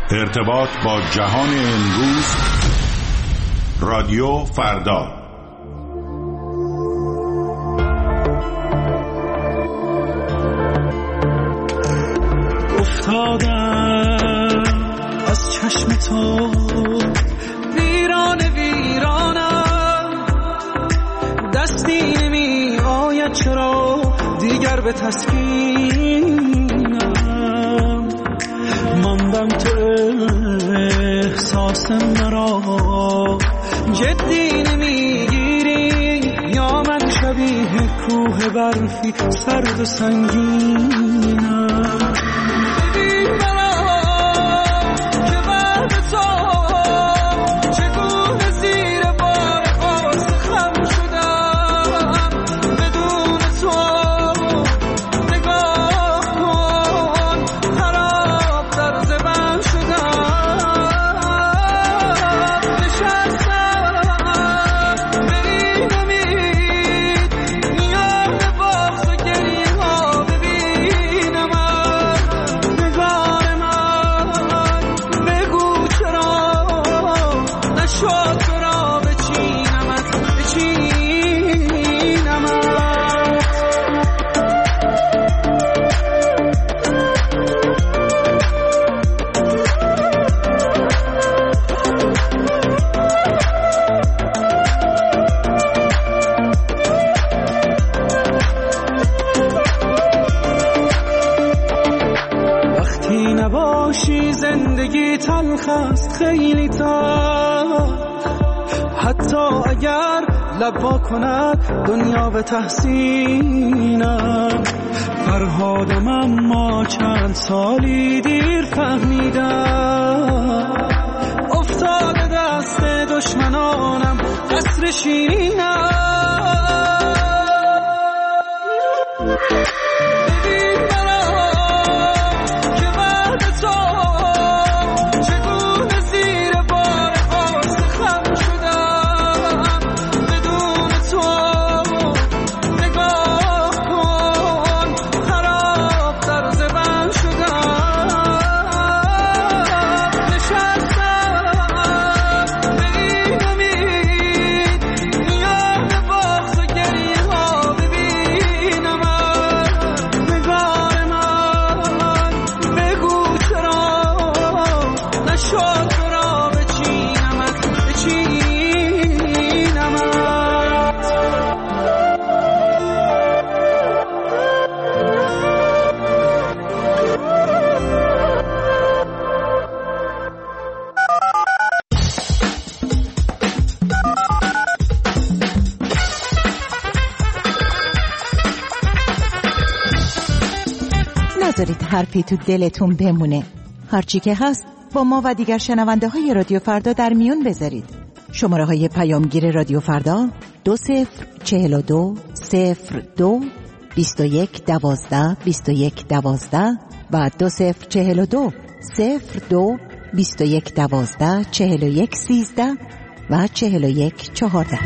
ارتباط با جهان امروز. رادیو فردا. افتادم از چشم تو ویران ویرانم، دستی نمی آید چرا دیگر به تسکینم. ماندم تو احساس مرا جدی نمیگیری، یا من شبیه کوه برفی سرد و سنگینم. زندگی تلخ است خیلی تلخ، حتی اگر لب وا کند دنیا به تحسینم. فرهادم اما چند سالی دیر فهمیدم، افتاده دست دشمنانم قصر شیرینم. نذارید حرفی تو دلتون بمونه. هرچی که هست با ما و دیگر شنونده های رادیو فردا در میون بذارید. شماره های پیامگیر رادیو فردا 2042 02 21 12 21 12 و 2042 02 21 12 41 13 و 41 14.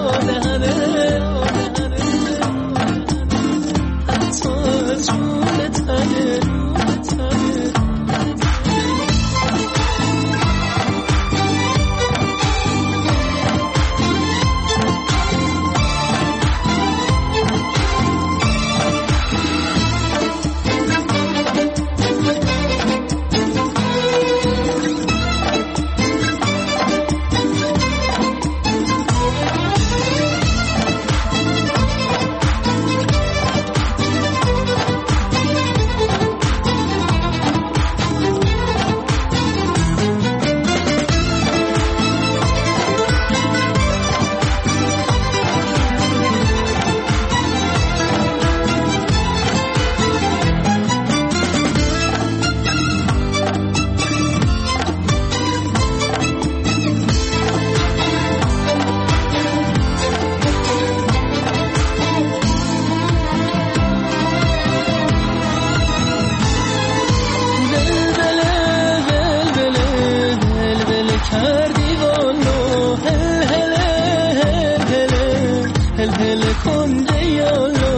تو کنده یالو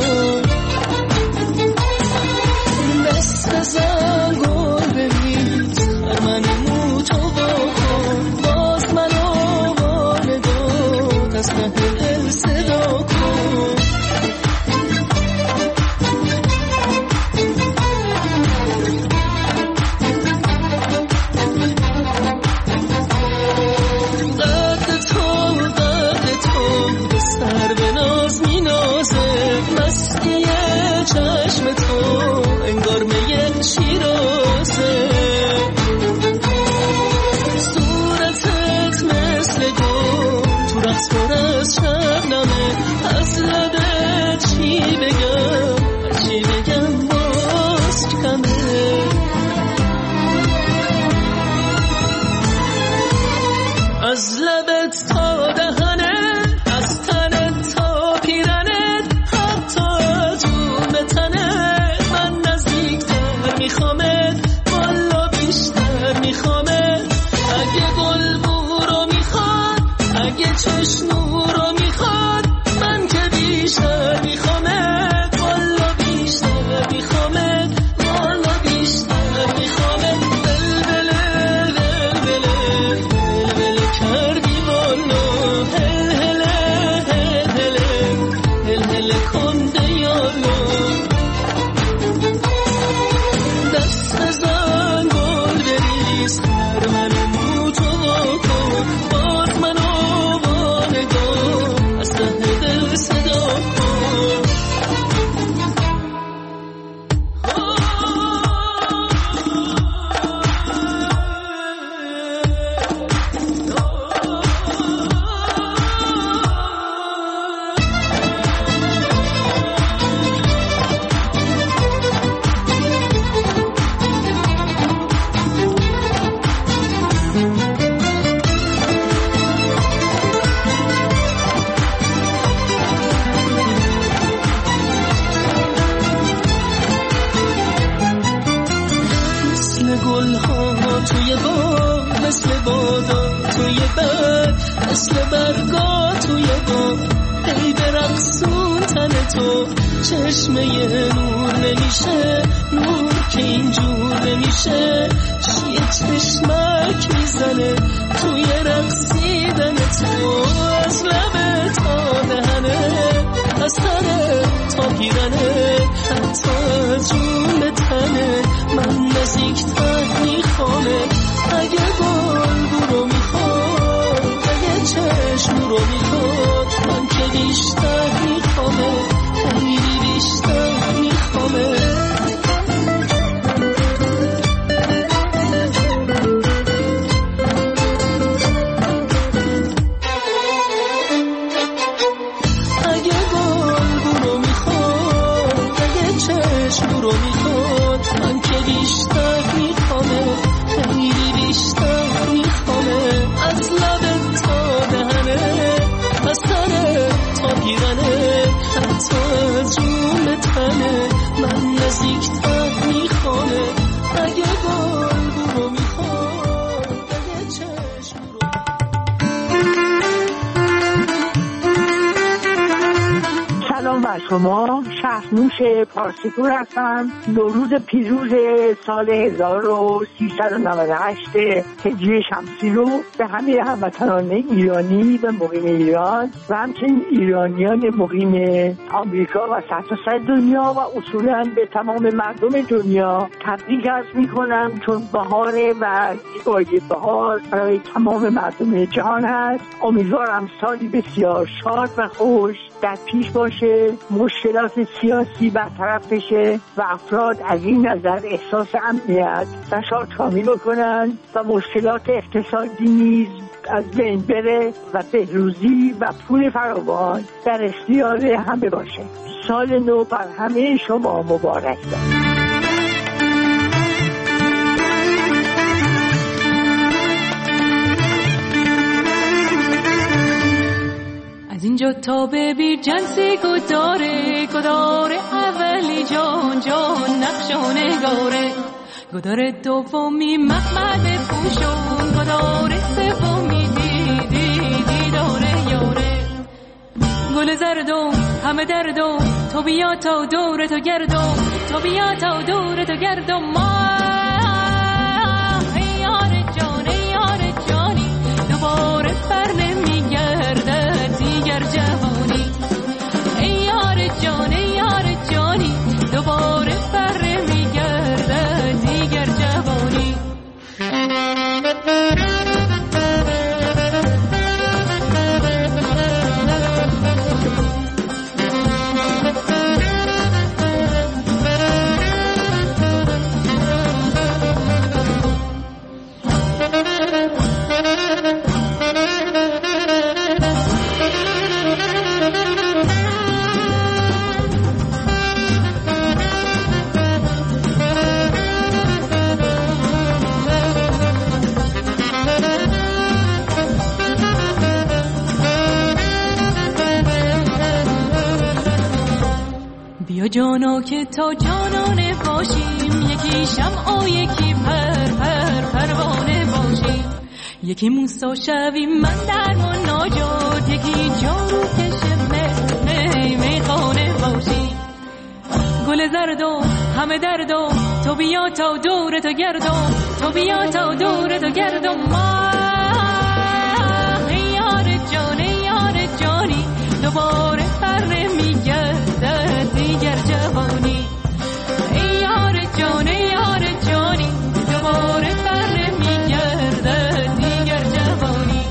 دست بزن گل بریز خرمن تو بکن باز منو وارداد از ته دل صدا کن چشم تو انگار میه شیرازه صورتت مثل گل تو رقص پر از شبنمه از لبت چی بگم باز کمه از لبت تا دهنه از تنت تا پیرنت حتی من نزدیکتر میخوامت والا بیشتر میخوامت اگه گل بورو میخواد اگه چشمو رو میخواد من که بیشتر میخوامت والا بیشتر میخوامت والا بیشتر میخوامت بلبله بلبله بلبله کردی والا هل هل کنده یالو دست بزن گل بریز خرمن تو بکن باز منو وانگاه از ته دل صدا کن توی باغ مثل بادا توی بد مثل برگا توی باغ ای برقصون تن تو چشمه نور نمیشه نور که اینجور نمیشه یه چشمک میزنه توی رقصیدن تو از لبه تا دهنه از تنه تا پیرنه حتی جون تنه من نزدیکتر میخوامه اگه گل برو میخواد اگه چشم رو میخواد من که بیشتر میخوامه خیلی بیشتر میخوامه رو میخواد من که بیشتر میخوامه خیلی بیشتر میخوامه از لبت تا دهنه از تنه تا پیرنه حتی از جون تنه من نزدیکتر میخوامه اگه گل رو میخواد اگه چشم رو سلام بر شما شهرنوش پارسیپور هستم. نوروز پیروز سال 1398 هجری شمسی رو به همه هموطنان ایرانی و مقیم ایران و همچنین ایرانیان مقیم آمریکا و سرتاسر دنیا و اصولا به تمام مردم دنیا تبریک عرض می‌کنم، چون بهاره و زیبایی بهار برای تمام مردم جهان هست. امیدوارم سالی بسیار شاد و خوش در پیش باشه، مشکلات سیاسی برطرف بشه و افراد از این نظر احساس امنیت و شادکامی بکنن و مشکلات اقتصادی نیز از بین بره و بهروزی و پول فراوان در اختیار همه باشه. سال نو بر همه شما مبارک باد. اینجا تا ببیر جنسی گداره اولی جان نقش و نگاره، گداره دومی محمد پوشون، گداره سومی دیداره یاره، گل زردم همه درد و تو بیا تا دور تو گردم، تو بیا تا دور تو گردم ما. ای یار جان ای یار جانی، دوباره بر نمیگردد دیگر جوانی. ای یار جان ای یار جانی، دوباره بر نمیگردد دیگر جوانی. بیا جانا که تا جانانه باشیم، یکی شمع و یکی پروانه باشیم. یکی موسی شویم من در و ناجات، یکی جارو کش میخانه باشیم. گل زرد و همه درد و تو بیا تا دور تو گردم، تو بیا تا دور تو گردم ما. ای یار جان ای یار جانی، دوباره بر نمیگردد دیگر جوانی. ای یار جان ای یار جانی، دوباره بر نمیگردد دیگر جوانی.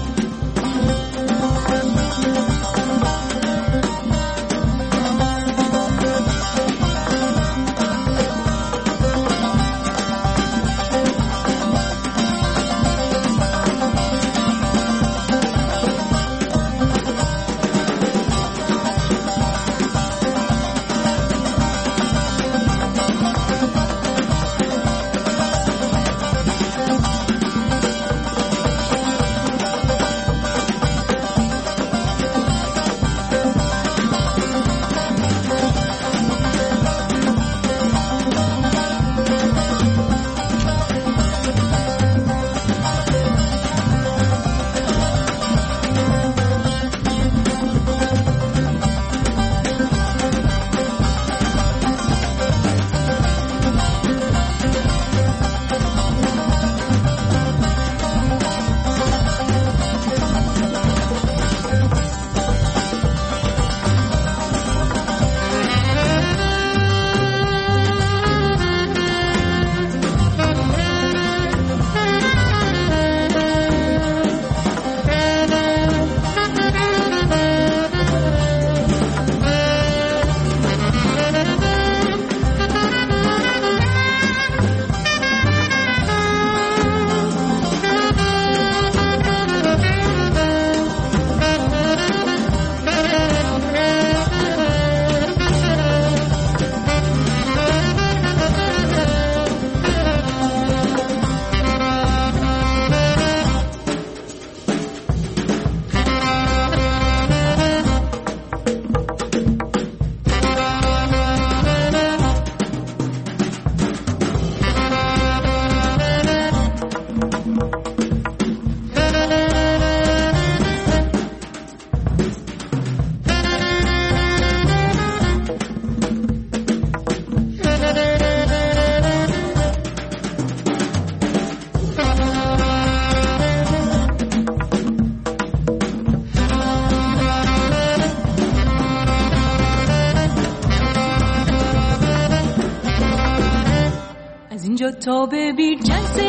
تا ببین جنس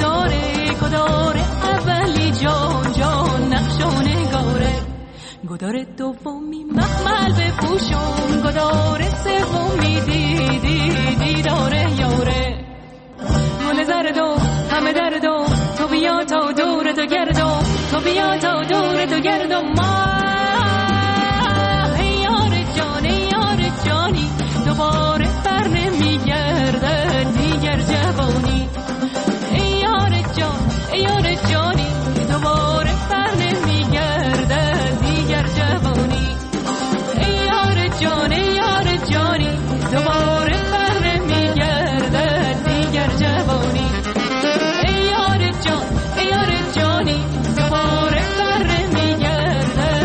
گداره اولی جان نقش و نگاره. گدار دومی مخمل بپوشم، گدار سومی دیداره یاره. گل زرد و همه درد و تو بیا تا دور تو گردم، تو بیا تا دور تو گردم ما. ای یار جان ای یار جانی، دوباره بر نمیگردد دیگر جوانی. ای یار جان ای یار جانی، دوباره بر نمیگردد دیگر جوانی. ای یار جان ای یار جانی، دوباره بر نمیگردد دیگر جوانی. ای یار جان ای یار جانی، دوباره بر نمیگردد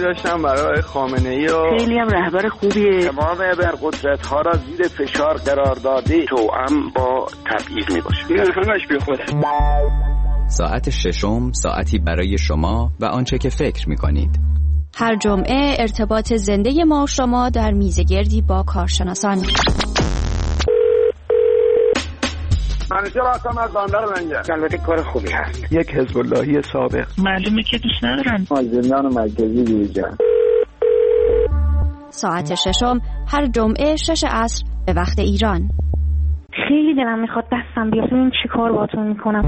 داشتم برای خامنه‌ای و خیلی هم رهبر خوبیه. تمام ابرقدرت‌ها را زیر فشار قرار داده توأم با تبعیض میباشه. این همش بی خوده. ساعت ششم، ساعتی برای شما و آنچه که فکر می‌کنید. هر جمعه ارتباط زنده ما و شما در میزگردی با کارشناسان. منیژه هستم از بندر منجر. البته کار خوبی هست. یک حزب اللهی سابق. معلومه که دوست ندارم. زندان مرکزی بیرجان. ساعت ششم هر جمعه 6 عصر به وقت ایران. خیلی دلم میخواد دستم بیاد ببینم چی کار باهاتون میکنم.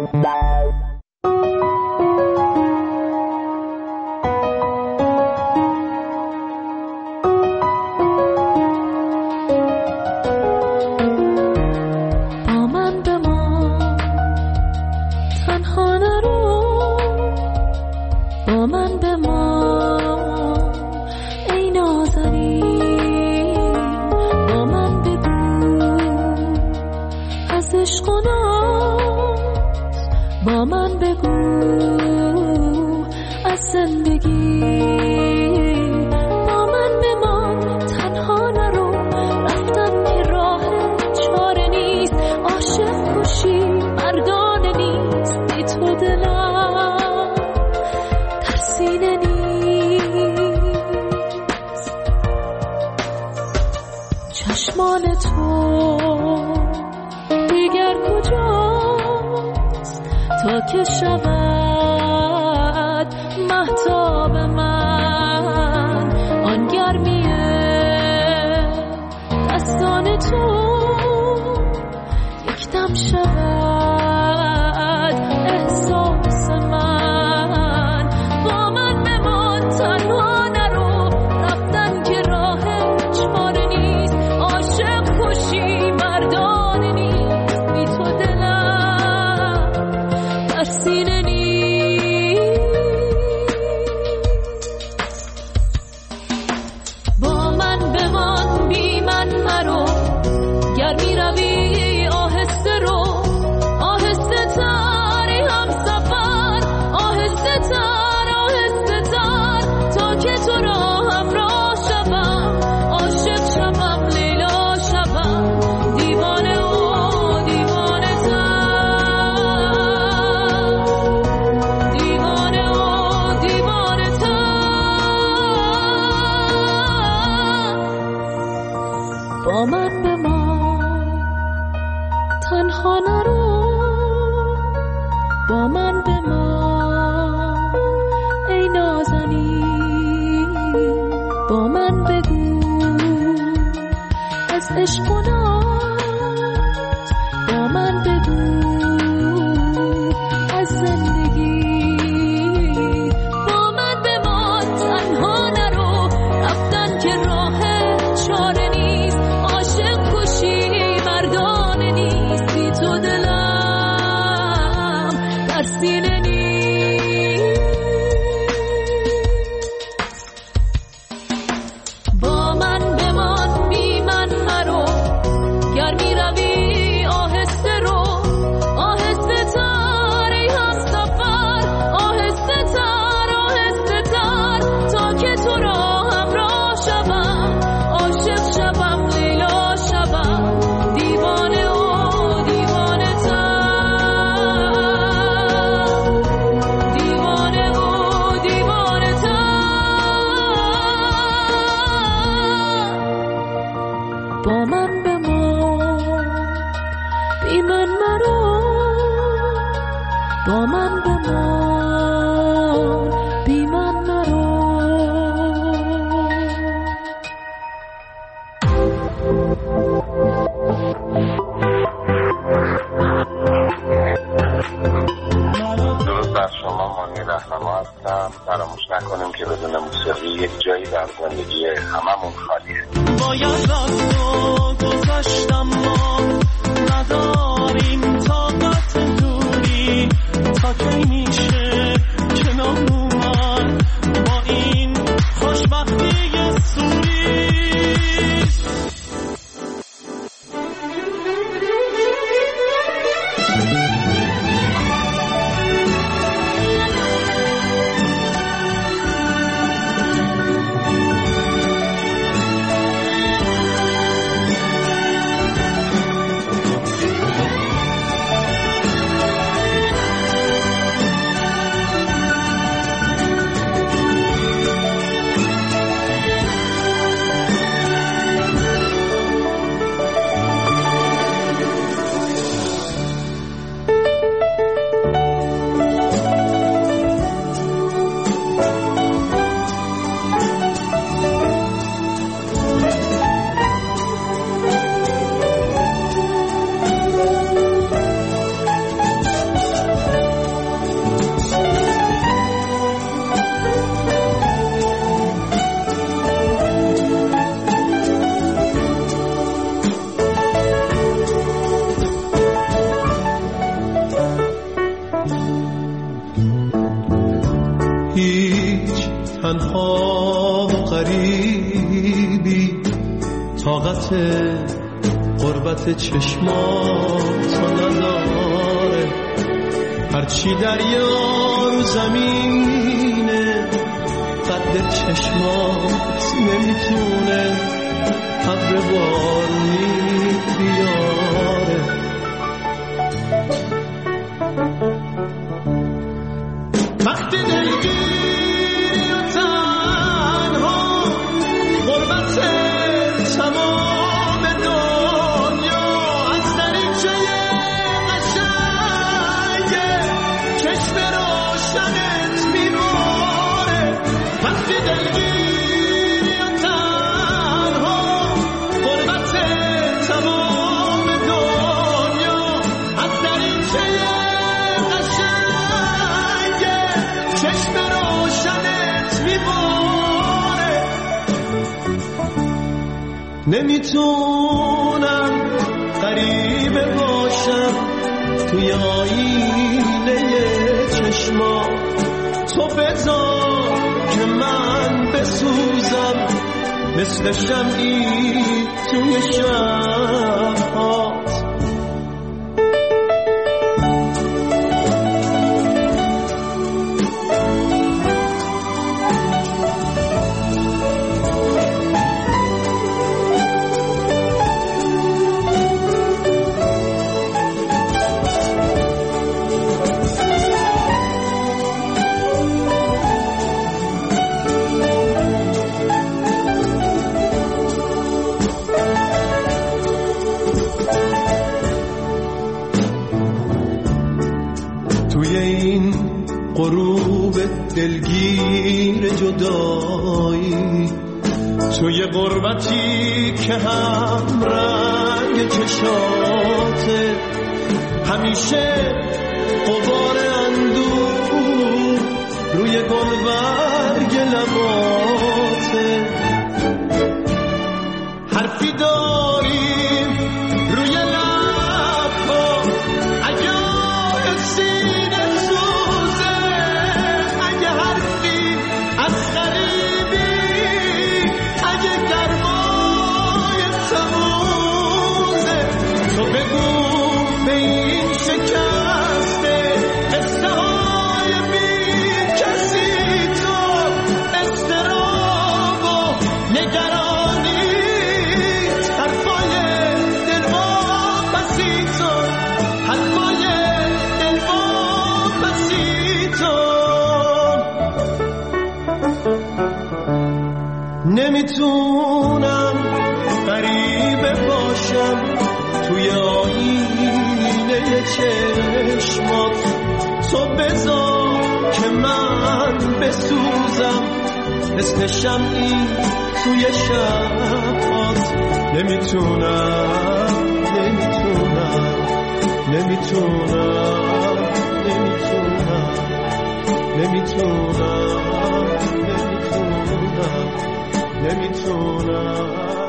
با من بگو از زندگی، با من بمان تنها نرو، رفتم که راه چاره نیست، عاشق کشی مردانه نیست، بی تو دلم در سینه نیست. چشمان تو دیگر کجاست تا که شود مهتاب من، آن گرمیه دستان تو یک دم شود احساس من. با من بمان تنها نرو، رفتن که راه چاره نیست، عاشق کشی مردانه نیست، بی تو دلم در سینه نیست. با من بمان بی من مرو، گر می روی آهسته رو، آهسته تری هم سفر، آهسته تر تا که تو را همراه شوم، عاشق شوم لیلا شوم، دیوانه و دیوانه تر، دیوانه و دیوانه تر. با من بمان تنها نرو، با من بمان ای نازنین، با من بگو از عشق و ناز، با من بگو از زندگی، با من بمان تنها نرو، رفتن که راه چاره نیست، عاشق کشی مردانه نیست، بی تو دلم در سینه نیست. با من بمان بی من مرو، گر می روی آهسته رو، آهسته تر ای هم سفر، آهسته تر تا که تو را همراه شوم، عاشق شوم لیلا شوم، دیوانه و دیوانه تر، دیوانه و دیوانه تر. با من بمان بی من مرو، با من بمان بی من مرو. درود بر شما، مانی رهنما هستم. فراموش نکنیم که بدون موسیقی یک جایی در زندگی هممون خالیه. باید راستو گذاشتم، ما نداریم طاقت دوری، تا کی میشه کنار اومد با این خوشبختی سوری. تنها و غریبی، طاقت غربت چشماتو نداره. هرچی دریا رو زمینه قد چشمات نمیتونه ابر بارونی بیاره. وقتی دلگیری و تنها غربت تمام دنیا از دریچه قشنگه چشم روشنت میباره. وقتی دلگیری و تنها غربت تمام دنیا از دریچه چشم روشنت میباره. نمیتونم غریبه باشم توی آینه چشما، تو بذار که من بسوزم مثل شمعی توی شب‌هات. غروب دلگیر جدایی، توی غربتی که هم رنگ چشاته، همیشه غبار اندوه روی گلبرگ لباته. حرفی داریم روی لبها اگه سینه سوزه، اگه حرفی از غریبی، اگه گرمای تموزه. تو بگو به این شکسته قصه های بی کسی، تو اضطراب و نگرانی، حرفای دلواپسی تو، حرفای دلواپسی تو. نمیتونم غریبه باشم توی آینه چشمات، تو بذار که من بسوزم مثل شمعی توی شبات. نمیتونم نمیتونم نمیتونم نمیتونم نمیتونم نمیتونم نمیتونم